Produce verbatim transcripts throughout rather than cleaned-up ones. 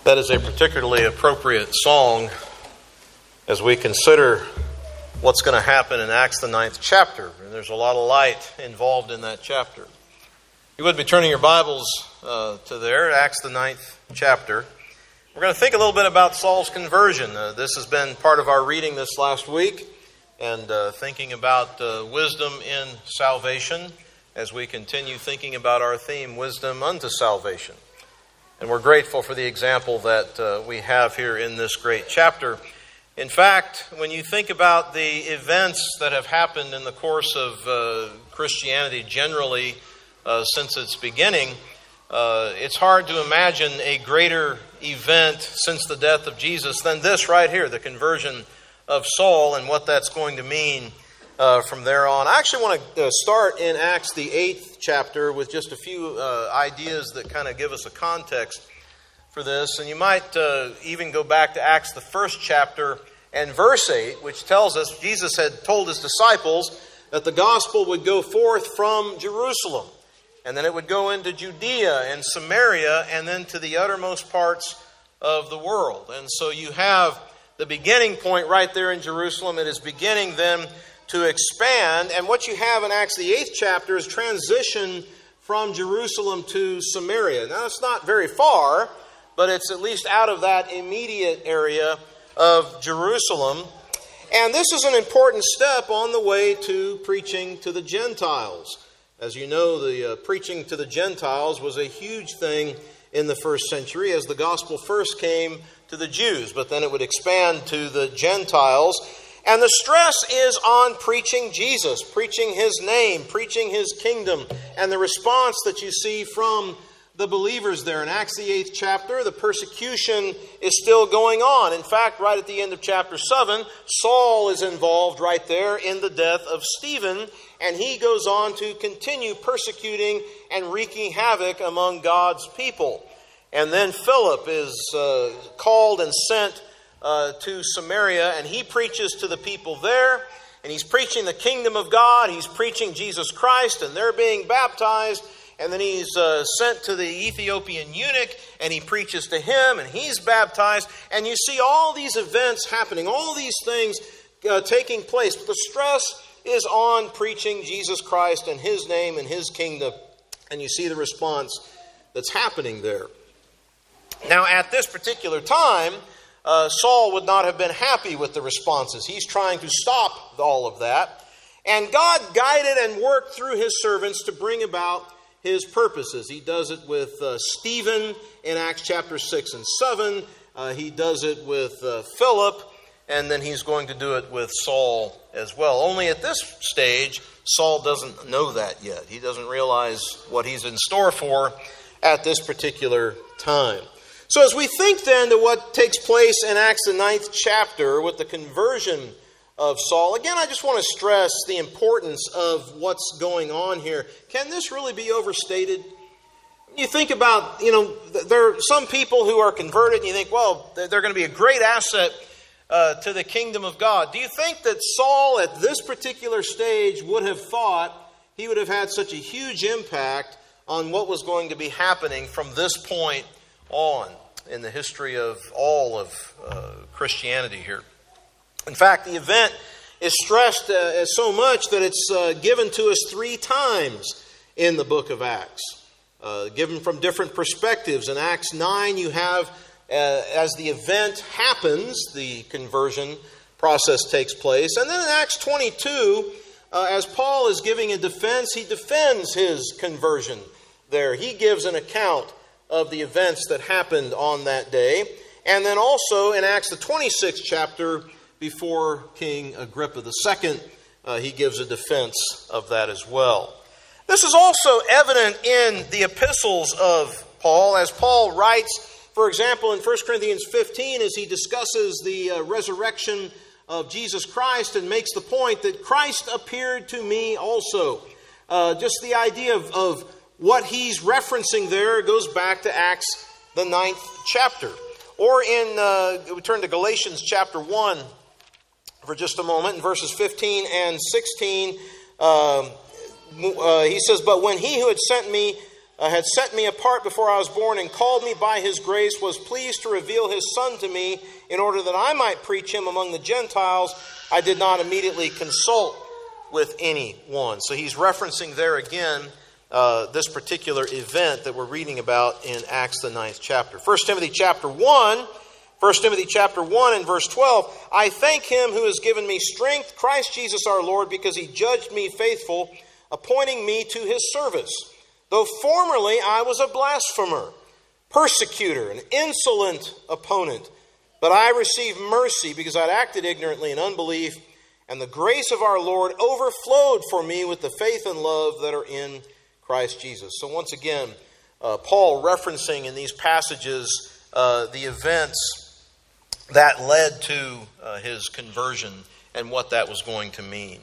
That is a particularly appropriate song as we consider what's going to happen in Acts the ninth chapter. And there's a lot of light involved in that chapter. You would be turning your Bibles uh, to there, Acts the ninth chapter. We're going to think a little bit about Saul's conversion. Uh, this has been part of our reading this last week, and uh, thinking about uh, wisdom in salvation as we continue thinking about our theme, wisdom unto salvation. And we're grateful for the example that uh, we have here in this great chapter. In fact, when you think about the events that have happened in the course of uh, Christianity generally uh, since its beginning, uh, it's hard to imagine a greater event since the death of Jesus than this right here, the conversion of Saul and what that's going to mean uh, from there on. I actually want to uh, start in Acts the eighth chapter with just a few uh, ideas that kind of give us a context for this. And you might uh, even go back to Acts the first chapter and verse eight, which tells us Jesus had told his disciples that the gospel would go forth from Jerusalem, and then it would go into Judea and Samaria and then to the uttermost parts of the world. And so you have the beginning point right there in Jerusalem. It is beginning then to expand. And what you have in Acts the eighth chapter is transition from Jerusalem to Samaria. Now, it's not very far, but it's at least out of that immediate area of Jerusalem. And this is an important step on the way to preaching to the Gentiles. As you know, the uh, preaching to the Gentiles was a huge thing in the first century as the gospel first came to the Jews, but then it would expand to the Gentiles. And the stress is on preaching Jesus, preaching His name, preaching His kingdom, and the response that you see from the believers there. In Acts the eighth chapter, the persecution is still going on. In fact, right at the end of chapter seven, Saul is involved right there in the death of Stephen, and he goes on to continue persecuting and wreaking havoc among God's people. And then Philip is uh, called and sent uh, to Samaria, and he preaches to the people there, and he's preaching the kingdom of God, he's preaching Jesus Christ, and they're being baptized. And then he's uh, sent to the Ethiopian eunuch, and he preaches to him, and he's baptized. And you see all these events happening, all these things uh, taking place. But the stress is on preaching Jesus Christ and His name and His kingdom. And you see the response that's happening there. Now, at this particular time, uh, Saul would not have been happy with the responses. He's trying to stop all of that. And God guided and worked through His servants to bring about His purposes. He does it with uh, Stephen in Acts chapter six and seven. Uh, he does it with uh, Philip, and then he's going to do it with Saul as well. Only at this stage, Saul doesn't know that yet. He doesn't realize what he's in store for at this particular time. So as we think then to what takes place in Acts the ninth chapter with the conversion of Saul, again, I just want to stress the importance of what's going on here. Can this really be overstated? You think about, you know, there are some people who are converted and you think, well, they're going to be a great asset uh, to the kingdom of God. Do you think that Saul at this particular stage would have thought he would have had such a huge impact on what was going to be happening from this point on in the history of all of uh, Christianity here? In fact, the event is stressed uh, so much that it's uh, given to us three times in the book of Acts, uh, given from different perspectives. In Acts nine, you have, uh, as the event happens, the conversion process takes place. And then in Acts twenty-two, uh, as Paul is giving a defense, he defends his conversion there. He gives an account of the events that happened on that day. And then also in Acts the twenty-sixth chapter, before King Agrippa the Second, uh, he gives a defense of that as well. This is also evident in the epistles of Paul, as Paul writes, for example, in First Corinthians fifteen, as he discusses the uh, resurrection of Jesus Christ and makes the point that Christ appeared to me also. Uh, just the idea of, of what he's referencing there goes back to Acts the ninth chapter. Or in, uh, we turn to Galatians chapter one, for just a moment, in verses fifteen and sixteen, uh, uh, he says, "But when he who had sent me uh, had set me apart before I was born and called me by his grace, was pleased to reveal his Son to me in order that I might preach him among the Gentiles, I did not immediately consult with anyone. So he's referencing there again uh, this particular event that we're reading about in Acts the ninth chapter. First Timothy chapter one, First Timothy chapter one and verse twelve, I thank him who has given me strength, Christ Jesus our Lord, because he judged me faithful, appointing me to his service. Though formerly I was a blasphemer, persecutor, an insolent opponent, but I received mercy because I'd acted ignorantly in unbelief, and the grace of our Lord overflowed for me with the faith and love that are in Christ Jesus. So once again, uh, Paul referencing in these passages uh, the events that led to uh, his conversion and what that was going to mean.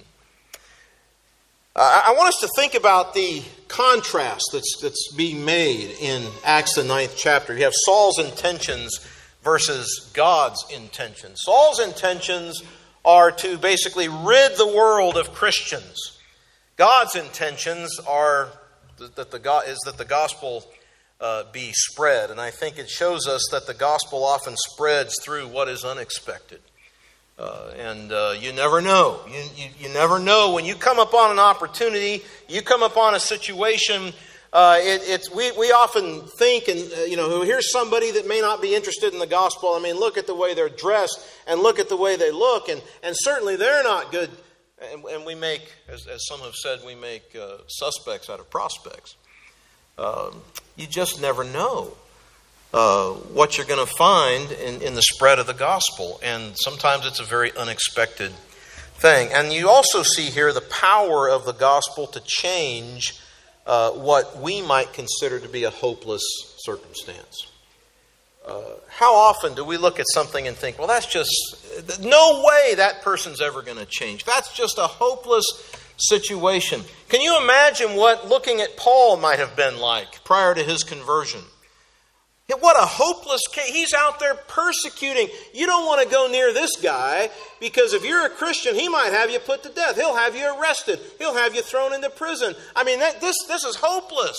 Uh, I want us to think about the contrast that's, that's being made in Acts the ninth chapter. You have Saul's intentions versus God's intentions. Saul's intentions are to basically rid the world of Christians. God's intentions are that the is that the gospel uh, be spread, and I think it shows us that the gospel often spreads through what is unexpected. Uh, and uh, you never know. You, you you never know when you come upon an opportunity. You come upon a situation. Uh, it, it's we we often think, and uh, you know, here's somebody that may not be interested in the gospel. I mean, look at the way they're dressed, and look at the way they look, and and certainly they're not good. And, and we make, as, as some have said, we make uh, suspects out of prospects. Um, you just never know uh, what you're going to find in, in the spread of the gospel, and sometimes it's a very unexpected thing. And you also see here the power of the gospel to change Uh, what we might consider to be a hopeless circumstance. Uh, how often do we look at something and think, well, that's just, no way that person's ever going to change. That's just a hopeless situation. Can you imagine what looking at Paul might have been like prior to his conversion? What a hopeless case. He's out there persecuting. You don't want to go near this guy because if you're a Christian, he might have you put to death. He'll have you arrested. He'll have you thrown into prison. I mean, that, this, this is hopeless.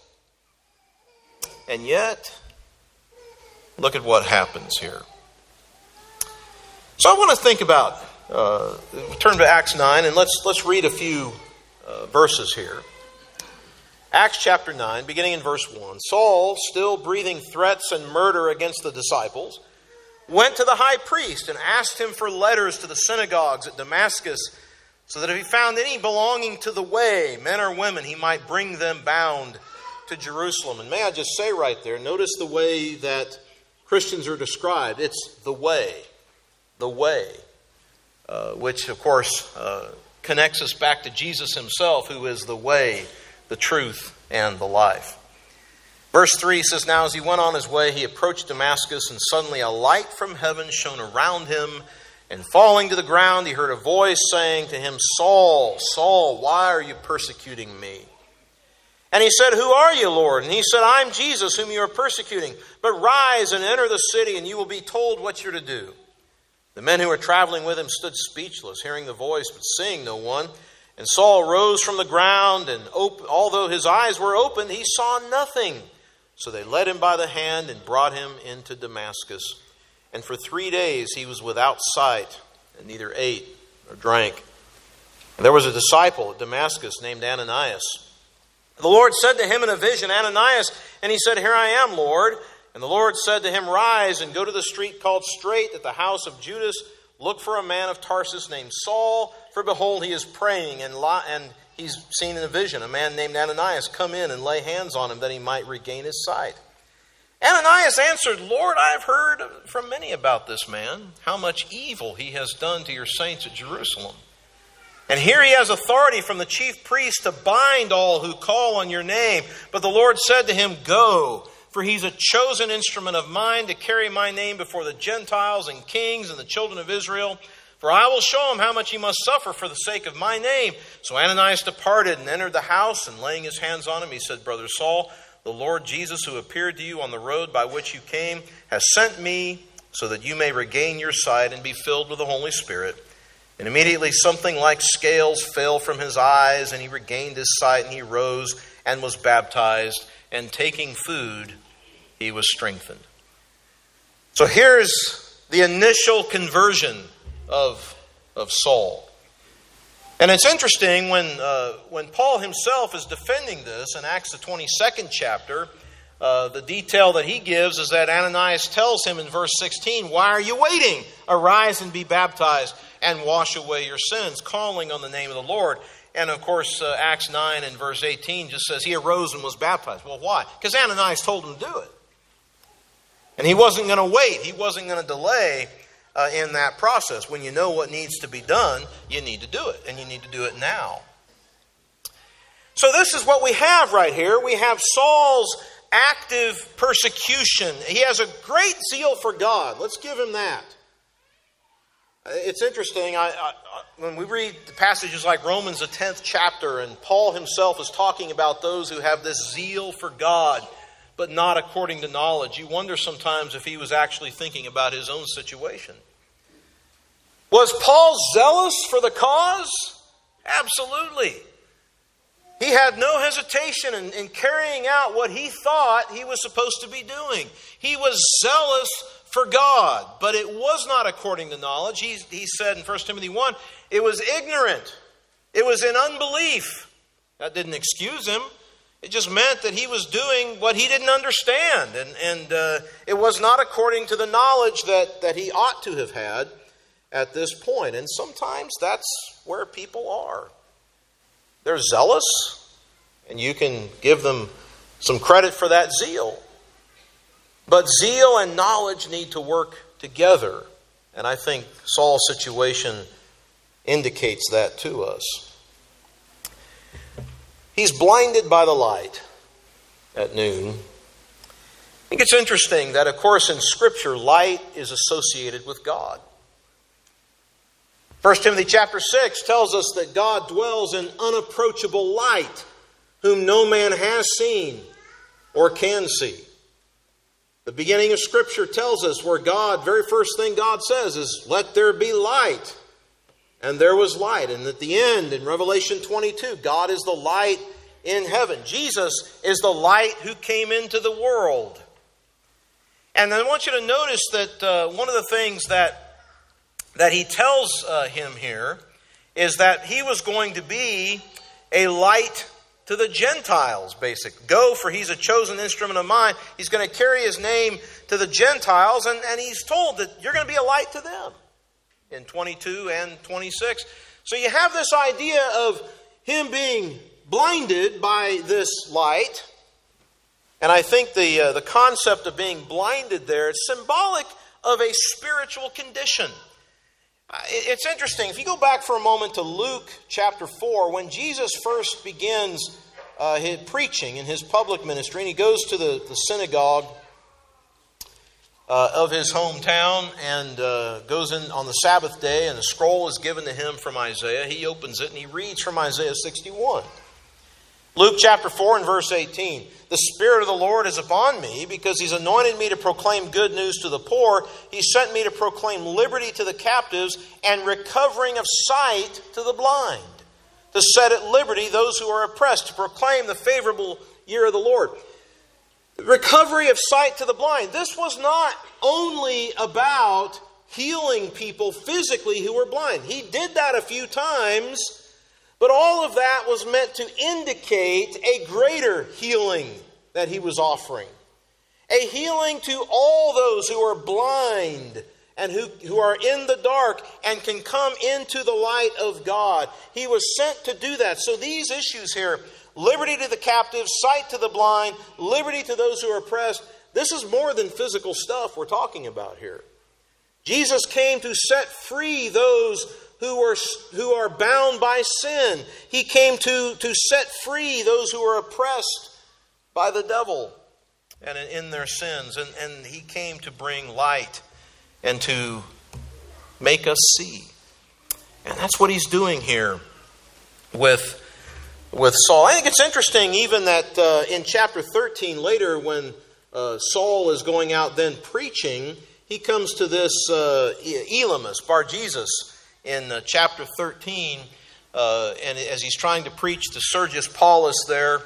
And yet, look at what happens here. So I want to think about, uh, turn to Acts nine and let's, let's read a few uh, verses here. Acts chapter nine, beginning in verse one. Saul, still breathing threats and murder against the disciples, went to the high priest and asked him for letters to the synagogues at Damascus, so that if he found any belonging to the way, men or women, he might bring them bound to Jerusalem. And may I just say right there, notice the way that Christians are described. It's the way. The way. Uh, which, of course, uh, connects us back to Jesus himself, who is the way, the truth, and the life. Verse three says, Now as he went on his way, he approached Damascus, and suddenly a light from heaven shone around him, and falling to the ground, he heard a voice saying to him, Saul, Saul, why are you persecuting me? And he said, Who are you, Lord? And he said, I'm Jesus, whom you are persecuting. But rise and enter the city, and you will be told what you're to do. The men who were traveling with him stood speechless, hearing the voice, but seeing no one. And Saul rose from the ground, and op- although his eyes were open, he saw nothing. So they led him by the hand and brought him into Damascus. And for three days he was without sight, and neither ate nor drank. And there was a disciple at Damascus named Ananias. The Lord said to him in a vision, Ananias, and he said, Here I am, Lord. And the Lord said to him, Rise and go to the street called Straight at the house of Judas. Look for a man of Tarsus named Saul, for behold, he is praying, and, li- and he's seen in a vision a man named Ananias come in and lay hands on him that he might regain his sight. Ananias answered, Lord, I have heard from many about this man, how much evil he has done to your saints at Jerusalem. And here he has authority from the chief priest to bind all who call on your name. But the Lord said to him, Go, for he's a chosen instrument of mine to carry my name before the Gentiles and kings and the children of Israel. For I will show him how much he must suffer for the sake of my name. So Ananias departed and entered the house, and laying his hands on him, he said, Brother Saul, the Lord Jesus, who appeared to you on the road by which you came, has sent me so that you may regain your sight and be filled with the Holy Spirit. And immediately something like scales fell from his eyes, and he regained his sight, and he rose and was baptized. and taking food, he was strengthened. So here's the initial conversion of, of Saul. And it's interesting when uh, when Paul himself is defending this in Acts the twenty-second chapter, uh, the detail that he gives is that Ananias tells him in verse sixteen, "Why are you waiting? Arise and be baptized and wash away your sins, calling on the name of the Lord." And of course, uh, Acts nine and verse eighteen just says he arose and was baptized. Well, why? Because Ananias told him to do it. And he wasn't going to wait. He wasn't going to delay Uh, in that process. When you know what needs to be done, you need to do it, and you need to do it now. So this is what we have right here. We have Saul's active persecution. He has a great zeal for God. Let's give him that. It's interesting. I, I, when we read passages like Romans, the tenth chapter, and Paul himself is talking about those who have this zeal for God, but not according to knowledge, you wonder sometimes if he was actually thinking about his own situation. Was Paul zealous for the cause? Absolutely. He had no hesitation in, in carrying out what he thought he was supposed to be doing. He was zealous for God, but it was not according to knowledge. He, he said in First Timothy one, it was ignorant. It was in unbelief. That didn't excuse him. It just meant that he was doing what he didn't understand. And, and uh, it was not according to the knowledge that, that he ought to have had at this point. And sometimes that's where people are. They're zealous, and you can give them some credit for that zeal. But zeal and knowledge need to work together. And I think Saul's situation indicates that to us. He's blinded by the light at noon. I think it's interesting that, of course, in Scripture, light is associated with God. First Timothy chapter six tells us that God dwells in unapproachable light, whom no man has seen or can see. The beginning of Scripture tells us where God, very first thing God says is, "Let there be light." And there was light. And at the end, in Revelation twenty-two, God is the light in heaven. Jesus is the light who came into the world. And I want you to notice that uh, one of the things that, that he tells uh, him here is that he was going to be a light to the Gentiles, basically. Go, for he's a chosen instrument of mine. He's going to carry his name to the Gentiles, and, and he's told that you're going to be a light to them. In twenty-two and twenty-six. So you have this idea of him being blinded by this light. And I think the, uh, the concept of being blinded there is symbolic of a spiritual condition. Uh, it's interesting. If you go back for a moment to Luke chapter four, when Jesus first begins uh, his preaching in his public ministry, and he goes to the, the synagogue Uh, of his hometown and uh, goes in on the Sabbath day, and a scroll is given to him from Isaiah. He opens it and he reads from Isaiah sixty-one. Luke chapter four and verse eighteen. "The Spirit of the Lord is upon me, because He's anointed me to proclaim good news to the poor. He sent me to proclaim liberty to the captives and recovering of sight to the blind, to set at liberty those who are oppressed, to proclaim the favorable year of the Lord." Recovery of sight to the blind. This was not only about healing people physically who were blind. He did that a few times, but all of that was meant to indicate a greater healing that he was offering. A healing to all those who are blind and who, who are in the dark and can come into the light of God. He was sent to do that. So these issues here, liberty to the captives, sight to the blind, liberty to those who are oppressed. This is more than physical stuff we're talking about here. Jesus came to set free those who are, who are bound by sin. He came to, to set free those who are oppressed by the devil and in their sins. And, and He came to bring light and to make us see. And that's what He's doing here with With Saul. I think it's interesting even that uh, in chapter thirteen, later when uh, Saul is going out then preaching, he comes to this uh, Elymas, Bar-Jesus, in uh, chapter thirteen. Uh, and as he's trying to preach to Sergius Paulus there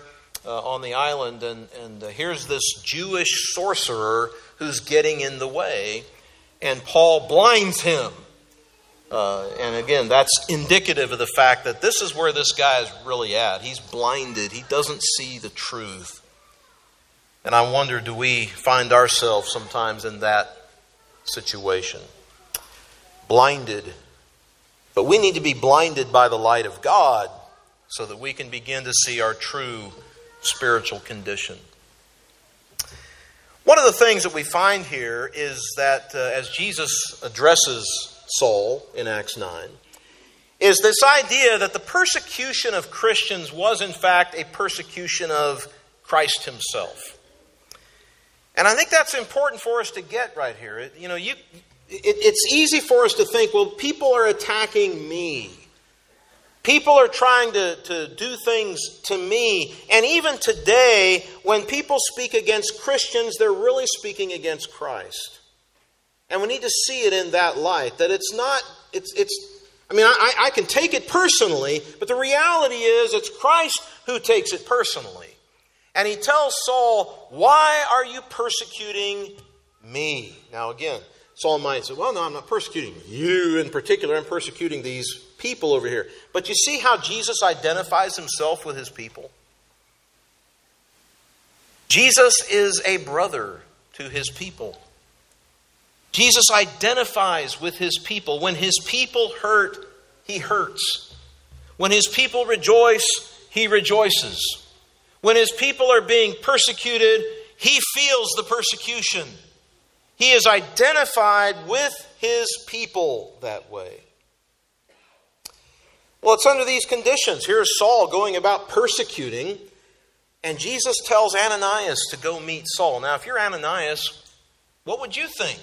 uh, on the island, and, and uh, here's this Jewish sorcerer who's getting in the way, and Paul blinds him. Uh, and again, that's indicative of the fact that this is where this guy is really at. He's blinded. He doesn't see the truth. And I wonder, do we find ourselves sometimes in that situation? Blinded. But we need to be blinded by the light of God so that we can begin to see our true spiritual condition. One of the things that we find here is that uh, as Jesus addresses Saul in Acts nine, is this idea that the persecution of Christians was in fact a persecution of Christ himself. And I think that's important for us to get right here. It, you know, you, it, it's easy for us to think, well, people are attacking me. People are trying to, to do things to me. And even today, when people speak against Christians, they're really speaking against Christ. And we need to see it in that light, that it's not, it's, it's. I mean, I, I can take it personally, but the reality is it's Christ who takes it personally. And he tells Saul, why are you persecuting me? Now again, Saul might say, well, no, I'm not persecuting you in particular. I'm persecuting these people over here. But you see how Jesus identifies himself with his people? Jesus is a brother to his people. Jesus identifies with his people. When his people hurt, he hurts. When his people rejoice, he rejoices. When his people are being persecuted, he feels the persecution. He is identified with his people that way. Well, it's under these conditions. Here's Saul going about persecuting, and Jesus tells Ananias to go meet Saul. Now, if you're Ananias, what would you think?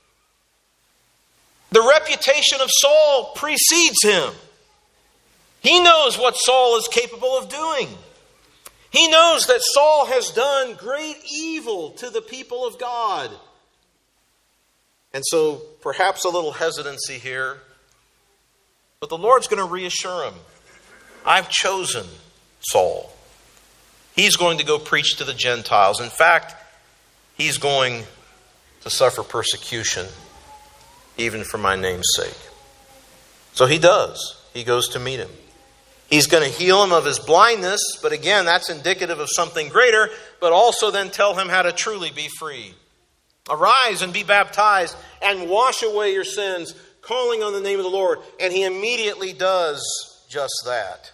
The reputation of Saul precedes him. He knows what Saul is capable of doing. He knows that Saul has done great evil to the people of God. And so perhaps a little hesitancy here. But the Lord's going to reassure him. I've chosen Saul. He's going to go preach to the Gentiles. In fact, he's going to suffer persecution, even for my name's sake. So he does. He goes to meet him. He's going to heal him of his blindness, but again, that's indicative of something greater, but also then tell him how to truly be free. Arise and be baptized and wash away your sins, calling on the name of the Lord. And he immediately does just that.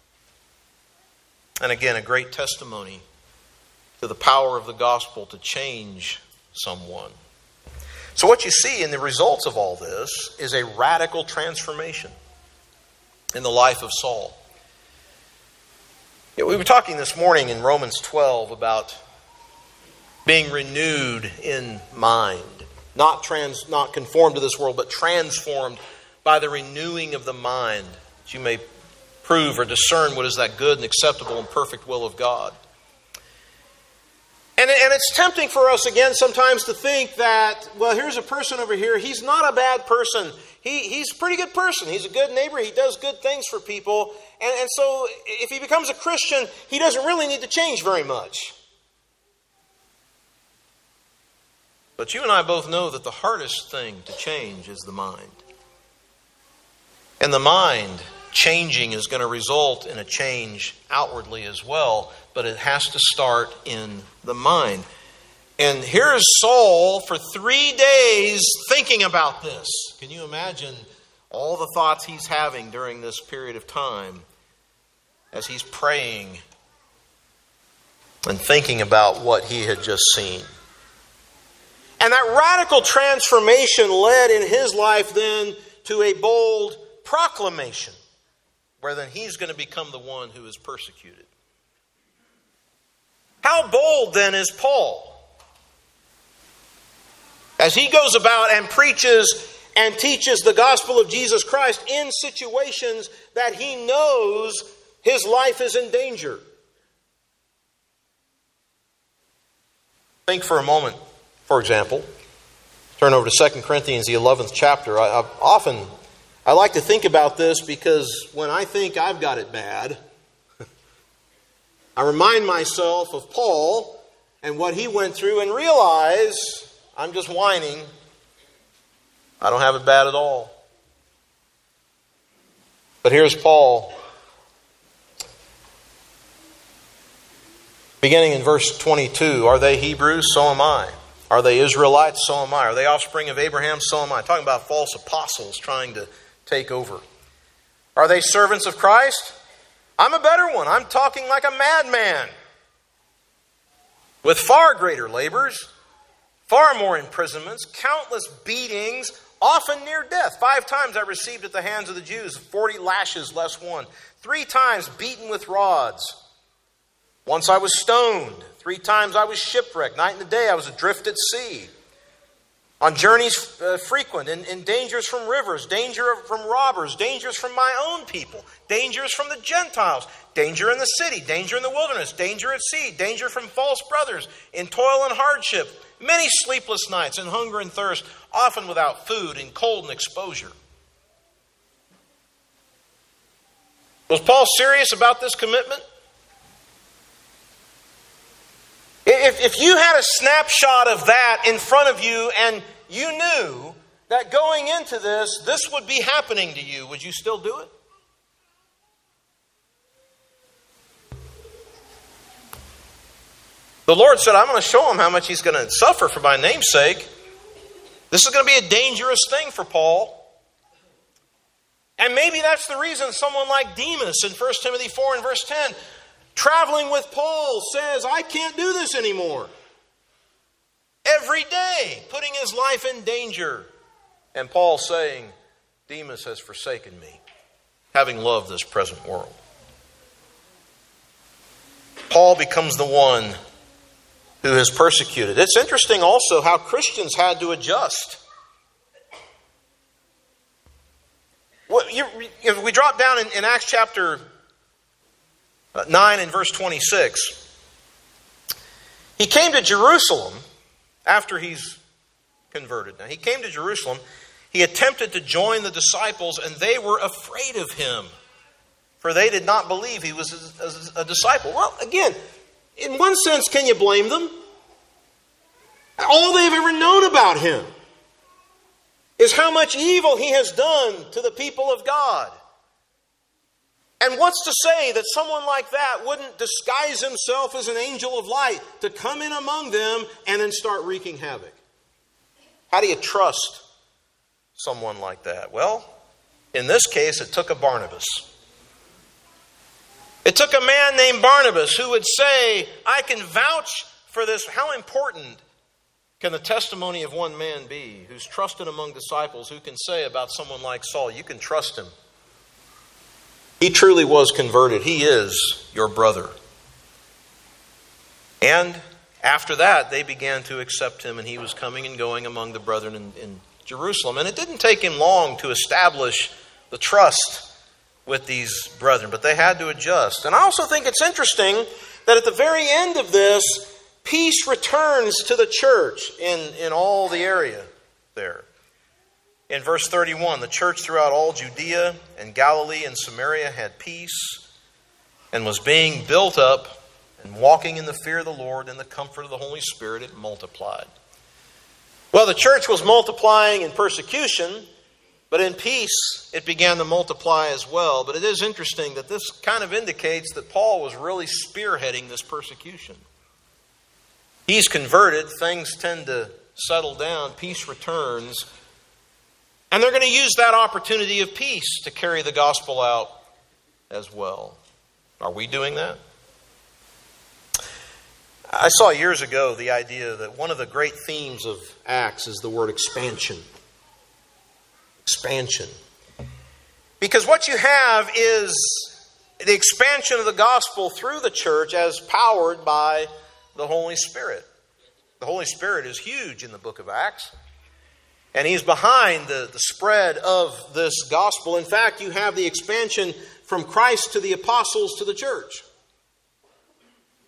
And again, a great testimony to the power of the gospel to change someone. So what you see in the results of all this is a radical transformation in the life of Saul. We were talking this morning in Romans twelve about being renewed in mind. Not trans, not conformed to this world, but transformed by the renewing of the mind, that you may prove or discern what is that good and acceptable and perfect will of God. And, and it's tempting for us again sometimes to think that, well, here's a person over here. He's not a bad person. He, he's a pretty good person. He's a good neighbor. He does good things for people. And, and so if he becomes a Christian, he doesn't really need to change very much. But you and I both know that the hardest thing to change is the mind. And the mind changing is going to result in a change outwardly as well, but it has to start in the mind. And here is Saul for three days thinking about this. Can you imagine all the thoughts he's having during this period of time as he's praying and thinking about what he had just seen? And that radical transformation led in his life then to a bold proclamation, where then he's going to become the one who is persecuted. How bold then is Paul? As he goes about and preaches and teaches the gospel of Jesus Christ in situations that he knows his life is in danger. Think for a moment, for example, turn over to Second Corinthians, the eleventh chapter. I, I've often, I like to think about this because when I think I've got it bad, I remind myself of Paul and what he went through and realize I'm just whining. I don't have it bad at all. But here's Paul, beginning in verse twenty-two. Are they Hebrews? So am I. Are they Israelites? So am I. Are they offspring of Abraham? So am I. Talking about false apostles trying to take over. Are they servants of Christ? I'm a better one. I'm talking like a madman. With far greater labors, far more imprisonments, countless beatings, often near death. Five times I received at the hands of the Jews, forty lashes less one. Three times beaten with rods. Once I was stoned. Three times I was shipwrecked. Night and the day I was adrift at sea. On journeys uh, frequent, in, in dangers from rivers, danger from robbers, dangers from my own people, dangers from the Gentiles, danger in the city, danger in the wilderness, danger at sea, danger from false brothers, in toil and hardship, many sleepless nights, in hunger and thirst, often without food, in cold and exposure. Was Paul serious about this commitment? If, if you had a snapshot of that in front of you and you knew that going into this, this would be happening to you, would you still do it? The Lord said, I'm going to show him how much he's going to suffer for my name's sake. This is going to be a dangerous thing for Paul. And maybe that's the reason someone like Demas in First Timothy four and verse ten, traveling with Paul, says, I can't do this anymore. Every day, putting his life in danger. And Paul saying, Demas has forsaken me, having loved this present world. Paul becomes the one who is persecuted. It's interesting also how Christians had to adjust. Well, you, if we drop down in, in Acts chapter nine and verse twenty-six, he came to Jerusalem after he's converted. Now, he came to Jerusalem. He attempted to join the disciples, and they were afraid of him, for they did not believe he was a, a disciple. Well, again, in one sense, can you blame them? All they've ever known about him is how much evil he has done to the people of God. And what's to say that someone like that wouldn't disguise himself as an angel of light to come in among them and then start wreaking havoc? How do you trust someone like that? Well, in this case, it took a Barnabas. It took a man named Barnabas who would say, I can vouch for this. How important can the testimony of one man be who's trusted among disciples, who can say about someone like Saul, you can trust him. He truly was converted. He is your brother. And after that, they began to accept him, and he was coming and going among the brethren in, in Jerusalem. And it didn't take him long to establish the trust with these brethren, but they had to adjust. And I also think it's interesting that at the very end of this, peace returns to the church in, in all the area there. In verse thirty-one, the church throughout all Judea and Galilee and Samaria had peace and was being built up and walking in the fear of the Lord and the comfort of the Holy Spirit, it multiplied. Well, the church was multiplying in persecution, but in peace it began to multiply as well. But it is interesting that this kind of indicates that Paul was really spearheading this persecution. He's converted, things tend to settle down, peace returns. And they're going to use that opportunity of peace to carry the gospel out as well. Are we doing that? I saw years ago the idea that one of the great themes of Acts is the word expansion. Expansion. Because what you have is the expansion of the gospel through the church as powered by the Holy Spirit. The Holy Spirit is huge in the book of Acts. And he's behind the, the spread of this gospel. In fact, you have the expansion from Christ to the apostles to the church.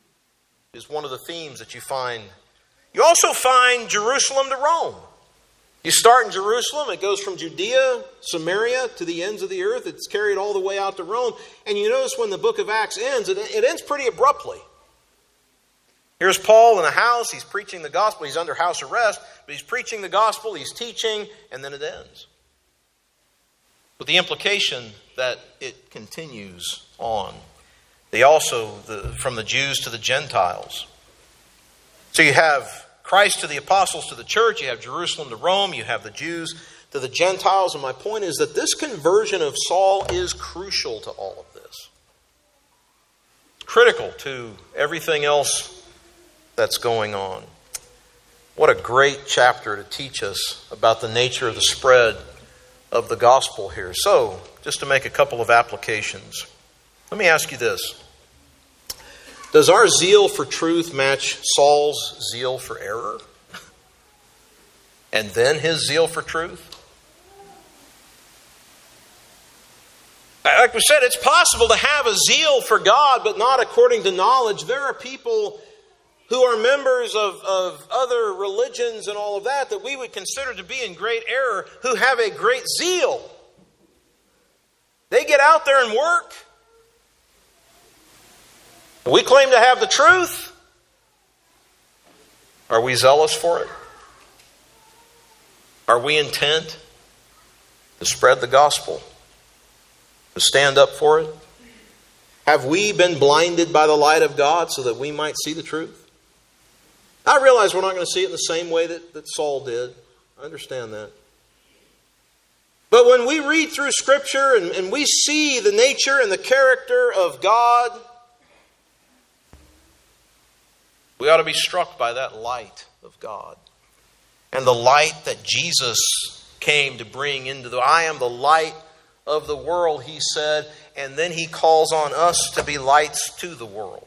Is one of the themes that you find. You also find Jerusalem to Rome. You start in Jerusalem, it goes from Judea, Samaria, to the ends of the earth. It's carried all the way out to Rome. And you notice when the book of Acts ends, it, it ends pretty abruptly. Here's Paul in a house. He's preaching the gospel. He's under house arrest, but he's preaching the gospel. He's teaching, and then it ends. With the implication that it continues on. They also, the, from the Jews to the Gentiles. So you have Christ to the apostles to the church. You have Jerusalem to Rome. You have the Jews to the Gentiles. And my point is that this conversion of Saul is crucial to all of this. Critical to everything else that's going on. What a great chapter to teach us about the nature of the spread of the gospel here. So, just to make a couple of applications, let me ask you this. Does our zeal for truth match Saul's zeal for error? And then his zeal for truth? Like we said, it's possible to have a zeal for God, but not according to knowledge. There are people who are members of, of other religions and all of that, that we would consider to be in great error, who have a great zeal. They get out there and work. We claim to have the truth. Are we zealous for it? Are we intent to spread the gospel? To stand up for it? Have we been blinded by the light of God so that we might see the truth? I realize we're not going to see it in the same way that, that Saul did. I understand that. But when we read through Scripture and, and we see the nature and the character of God, we ought to be struck by that light of God. And the light that Jesus came to bring into the... I am the light of the world, he said. And then he calls on us to be lights to the world.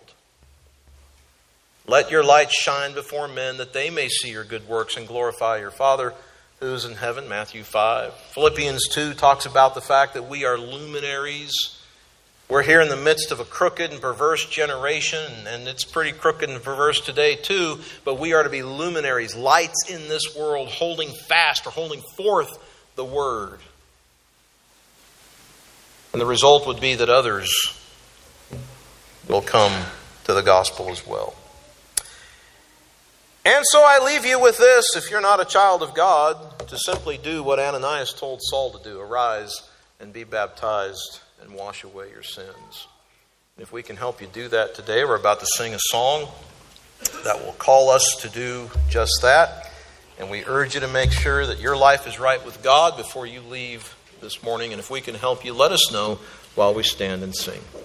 Let your light shine before men that they may see your good works and glorify your Father who is in heaven. Matthew five. Philippians two talks about the fact that we are luminaries. We're here in the midst of a crooked and perverse generation, and it's pretty crooked and perverse today too, but we are to be luminaries, lights in this world, holding fast or holding forth the Word. And the result would be that others will come to the gospel as well. And so I leave you with this, if you're not a child of God, to simply do what Ananias told Saul to do. Arise and be baptized and wash away your sins. If we can help you do that today, we're about to sing a song that will call us to do just that. And we urge you to make sure that your life is right with God before you leave this morning. And if we can help you, let us know while we stand and sing.